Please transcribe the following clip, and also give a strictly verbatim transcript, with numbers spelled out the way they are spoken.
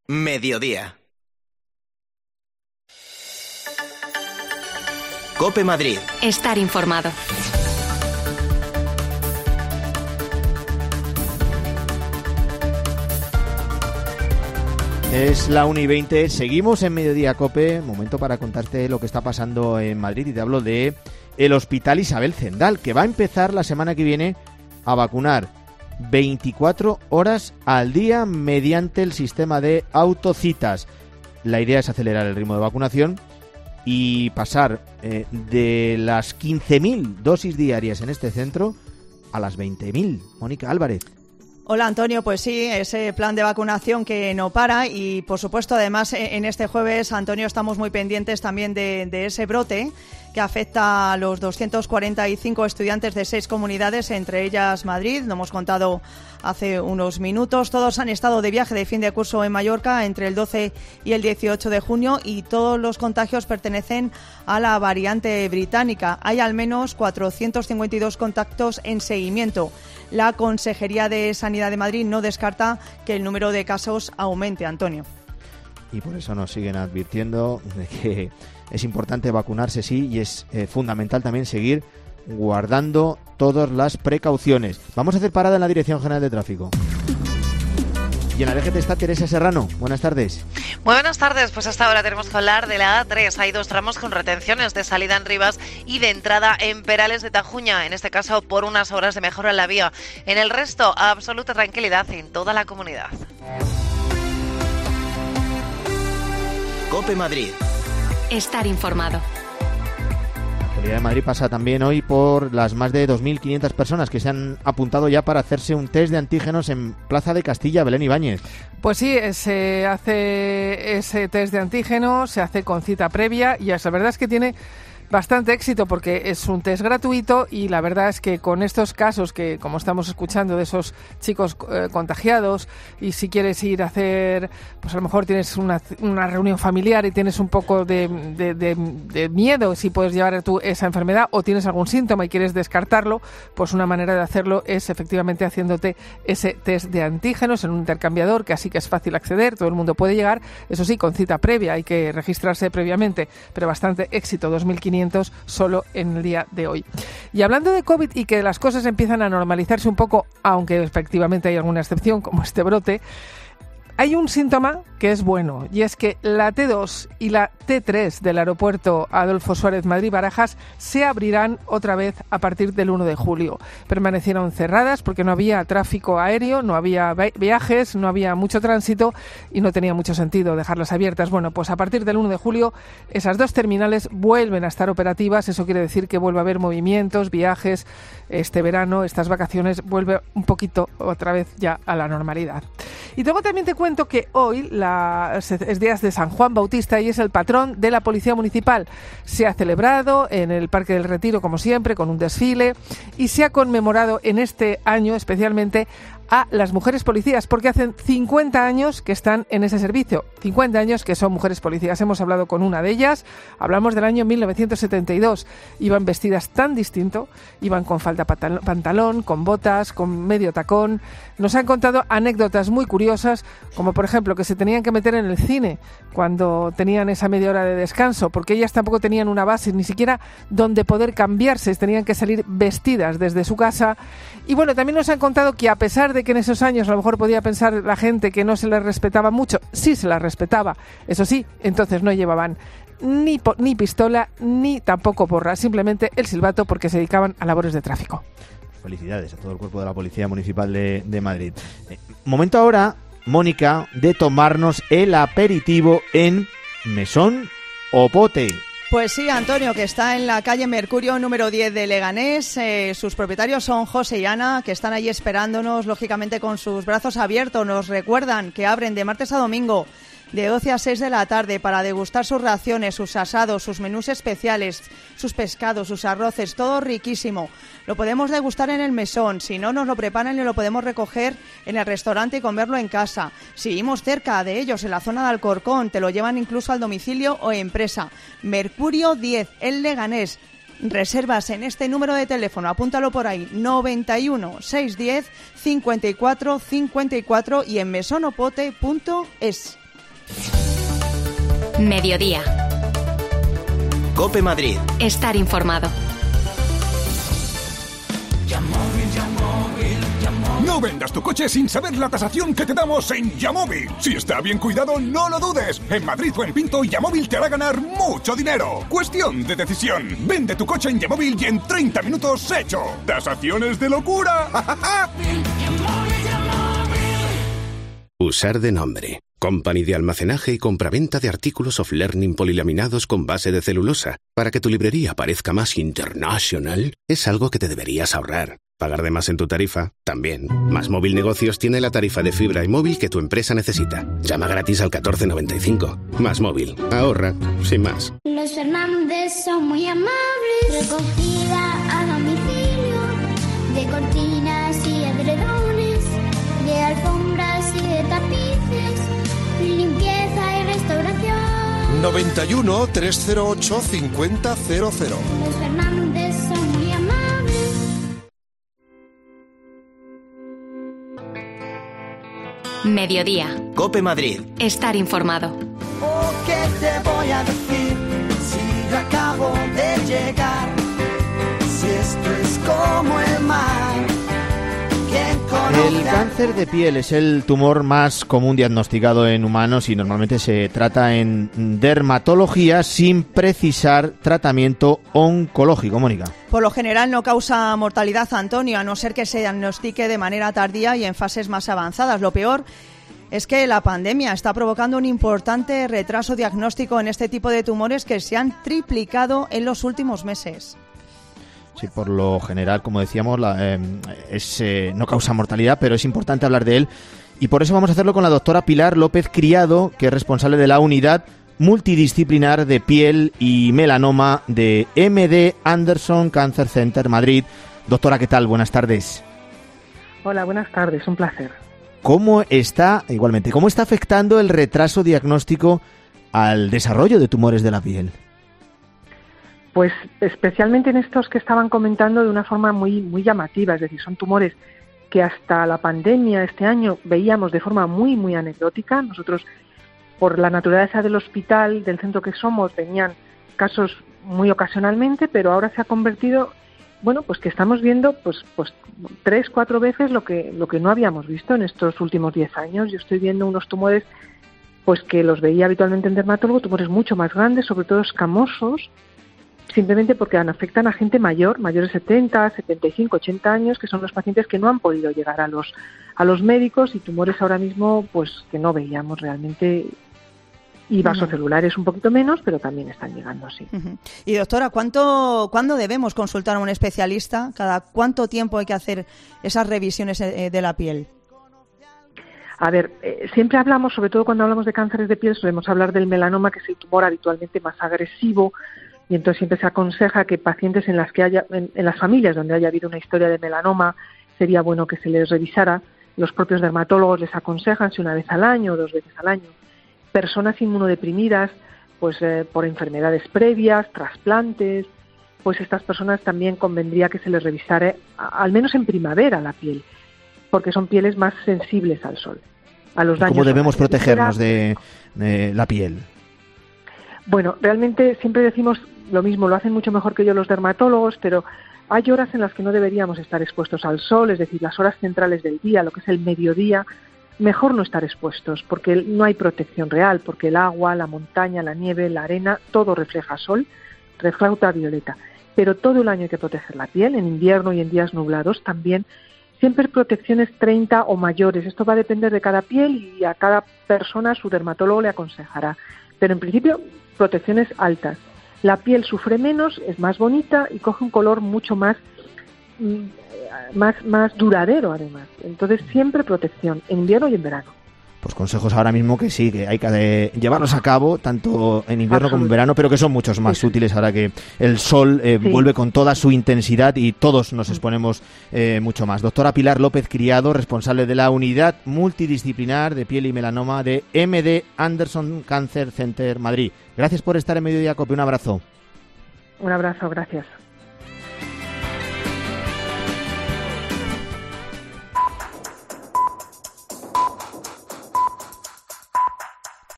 Mediodía. COPE Madrid. Estar informado. Es la una y veinte, seguimos en Mediodía COPE, momento para contarte lo que está pasando en Madrid y te hablo de el Hospital Isabel Zendal, que va a empezar la semana que viene a vacunar veinticuatro horas al día mediante el sistema de autocitas. La idea es acelerar el ritmo de vacunación y pasar eh, de las quince mil dosis diarias en este centro a las veinte mil. Mónica Álvarez. Hola Antonio, pues sí, ese plan de vacunación que no para y por supuesto además en este jueves, Antonio, estamos muy pendientes también de, de ese brote que afecta a los doscientos cuarenta y cinco estudiantes de seis comunidades, entre ellas Madrid. Lo hemos contado hace unos minutos. Todos han estado de viaje de fin de curso en Mallorca entre el doce y el dieciocho de junio y todos los contagios pertenecen a la variante británica. Hay al menos cuatrocientos cincuenta y dos contactos en seguimiento. La Consejería de Sanidad de Madrid no descarta que el número de casos aumente, Antonio. Y por eso nos siguen advirtiendo de que es importante vacunarse, sí, y es eh, fundamental también seguir guardando todas las precauciones. Vamos a hacer parada en la Dirección General de Tráfico. Y en la D G T está Teresa Serrano. Buenas tardes. Muy buenas tardes. Pues hasta ahora tenemos que hablar de la A tres. Hay dos tramos con retenciones de salida en Rivas y de entrada en Perales de Tajuña. En este caso, por unas horas de mejora en la vía. En el resto, absoluta tranquilidad en toda la comunidad. COPE Madrid. Estar informado. La Comunidad de Madrid pasa también hoy por las más de dos mil quinientas personas que se han apuntado ya para hacerse un test de antígenos en Plaza de Castilla. Belén Ibáñez. Pues sí, se hace ese test de antígenos, se hace con cita previa y la verdad es que tiene bastante éxito porque es un test gratuito y la verdad es que con estos casos que, como estamos escuchando, de esos chicos eh, contagiados, y si quieres ir a hacer, pues a lo mejor tienes una, una reunión familiar y tienes un poco de, de, de, de miedo si puedes llevar tú esa enfermedad o tienes algún síntoma y quieres descartarlo, pues una manera de hacerlo es efectivamente haciéndote ese test de antígenos en un intercambiador, que así que es fácil acceder, todo el mundo puede llegar, eso sí, con cita previa, hay que registrarse previamente, pero bastante éxito, dos mil quinientos solo en el día de hoy. Y hablando de COVID y que las cosas empiezan a normalizarse un poco, aunque efectivamente hay alguna excepción como este brote, hay un síntoma que es bueno, y es que la T dos y la T tres del aeropuerto Adolfo Suárez Madrid-Barajas se abrirán otra vez a partir del uno de julio. Permanecieron cerradas porque no había tráfico aéreo, no había viajes, no había mucho tránsito y no tenía mucho sentido dejarlas abiertas. Bueno, pues a partir del uno de julio esas dos terminales vuelven a estar operativas. Eso quiere decir que vuelve a haber movimientos, viajes. Este verano, estas vacaciones, vuelve un poquito otra vez ya a la normalidad. Y luego también te cuento que hoy la, es días de San Juan Bautista y es el patrón de la Policía Municipal. Se ha celebrado en el Parque del Retiro, como siempre, con un desfile, y se ha conmemorado en este año especialmente a las mujeres policías, porque hacen cincuenta años que están en ese servicio, cincuenta años que son mujeres policías. Hemos hablado con una de ellas, hablamos del año mil novecientos setenta y dos, iban vestidas tan distinto, iban con falda pantalón, con botas, con medio tacón. Nos han contado anécdotas muy curiosas, como por ejemplo que se tenían que meter en el cine cuando tenían esa media hora de descanso, porque ellas tampoco tenían una base, ni siquiera donde poder cambiarse, tenían que salir vestidas desde su casa. Y bueno, también nos han contado que a pesar de que en esos años a lo mejor podía pensar la gente que no se les respetaba mucho, sí se las respetaba, eso sí, entonces no llevaban ni, po- ni pistola ni tampoco porra, simplemente el silbato, porque se dedicaban a labores de tráfico. Felicidades a todo el cuerpo de la Policía Municipal de, de Madrid. Eh, momento ahora, Mónica, de tomarnos el aperitivo en Mesón o Pote. Pues sí, Antonio, que está en la calle Mercurio número diez de Leganés. Eh, sus propietarios son José y Ana, que están allí esperándonos, lógicamente con sus brazos abiertos. Nos recuerdan que abren de martes a domingo, de doce a seis de la tarde, para degustar sus raciones, sus asados, sus menús especiales, sus pescados, sus arroces, todo riquísimo. Lo podemos degustar en el mesón, si no nos lo preparan y lo podemos recoger en el restaurante y comerlo en casa. Si vivimos cerca de ellos, en la zona de Alcorcón, te lo llevan incluso al domicilio o empresa. Mercurio diez, en Leganés. Reservas en este número de teléfono, apúntalo por ahí, noventa y uno, seiscientos diez, cincuenta y cuatro cincuenta y cuatro, y en mesonopote punto es. Mediodía. COPE Madrid. Estar informado. No vendas tu coche sin saber la tasación que te damos en Yamóvil. Si está bien cuidado, no lo dudes. En Madrid o en Pinto, Yamóvil te hará ganar mucho dinero. Cuestión de decisión. Vende tu coche en Yamóvil y en treinta minutos hecho. ¡Tasaciones de locura! Usar de nombre. Company de almacenaje y compraventa de artículos of learning polilaminados con base de celulosa. Para que tu librería parezca más international, es algo que te deberías ahorrar. ¿Pagar de más en tu tarifa? También. Más Móvil Negocios tiene la tarifa de fibra y móvil que tu empresa necesita. Llama gratis al catorce noventa y cinco. Más Móvil. Ahorra. Sin más. Los Fernández son muy amables. Recogida a domicilio de cortinas y edredones, de alfombras y de tapices, limpieza y restauración. noventa y uno, trescientos ocho, cincuenta cero cero. Los Fernández son muy amables. Mediodía. COPE Madrid. Estar informado. Oh, ¿qué te voy a decir si yo acabo de llegar? Si esto es como el mar. El cáncer de piel es el tumor más común diagnosticado en humanos y normalmente se trata en dermatología sin precisar tratamiento oncológico. Mónica. Por lo general no causa mortalidad, Antonio, a no ser que se diagnostique de manera tardía y en fases más avanzadas. Lo peor es que la pandemia está provocando un importante retraso diagnóstico en este tipo de tumores que se han triplicado en los últimos meses. Sí, por lo general, como decíamos, la, eh, es, eh, no causa mortalidad, pero es importante hablar de él. Y por eso vamos a hacerlo con la doctora Pilar López Criado, que es responsable de la unidad multidisciplinar de piel y melanoma de M D Anderson Cancer Center Madrid. Doctora, ¿qué tal? Buenas tardes. Hola, buenas tardes, un placer. ¿Cómo está, igualmente, cómo está afectando el retraso diagnóstico al desarrollo de tumores de la piel? Pues especialmente en estos que estaban comentando de una forma muy, muy llamativa, es decir, son tumores que hasta la pandemia este año veíamos de forma muy, muy anecdótica. Nosotros, por la naturaleza del hospital, del centro que somos, venían casos muy ocasionalmente, pero ahora se ha convertido, bueno, pues que estamos viendo pues, pues tres, cuatro veces lo que, lo que no habíamos visto en estos últimos diez años. Yo estoy viendo unos tumores pues que los veía habitualmente en dermatólogo, tumores mucho más grandes, sobre todo escamosos, simplemente porque afectan a gente mayor, mayores de setenta, setenta y cinco, ochenta años, que son los pacientes que no han podido llegar a los a los médicos, y tumores ahora mismo pues que no veíamos realmente, y vasocelulares un poquito menos, pero también están llegando, sí. Uh-huh. Y doctora, ¿cuánto, ¿cuándo debemos consultar a un especialista? ¿Cada cuánto tiempo hay que hacer esas revisiones de la piel? A ver, eh, siempre hablamos, sobre todo cuando hablamos de cánceres de piel, solemos hablar del melanoma, que es el tumor habitualmente más agresivo. Y entonces siempre se aconseja que pacientes en las que haya, en, en las familias donde haya habido una historia de melanoma, sería bueno que se les revisara. Los propios dermatólogos les aconsejan si una vez al año o dos veces al año. Personas inmunodeprimidas, pues eh, por enfermedades previas, trasplantes, pues estas personas también convendría que se les revisara, a, al menos en primavera, la piel, porque son pieles más sensibles al sol, a los daños. ¿Cómo debemos protegernos de, de la piel? Bueno, realmente siempre decimos lo mismo, lo hacen mucho mejor que yo los dermatólogos, pero hay horas en las que no deberíamos estar expuestos al sol, es decir, las horas centrales del día, lo que es el mediodía, mejor no estar expuestos, porque no hay protección real, porque el agua, la montaña, la nieve, la arena, todo refleja sol, refleja ultravioleta. Pero todo el año hay que proteger la piel, en invierno y en días nublados también. Siempre protecciones treinta o mayores, esto va a depender de cada piel y a cada persona su dermatólogo le aconsejará. Pero en principio, protecciones altas. La piel sufre menos, es más bonita y coge un color mucho más, más, más duradero además. Entonces siempre protección, en invierno y en verano. Pues consejos ahora mismo que sí, que hay que llevarlos a cabo tanto en invierno como en verano, pero que son muchos más sí. útiles ahora que el sol eh, sí. vuelve con toda su intensidad y todos nos exponemos eh, mucho más. Doctora Pilar López Criado, responsable de la unidad multidisciplinar de piel y melanoma de M D Anderson Cancer Center Madrid. Gracias por estar en Mediodía Cope, un abrazo. Un abrazo, gracias.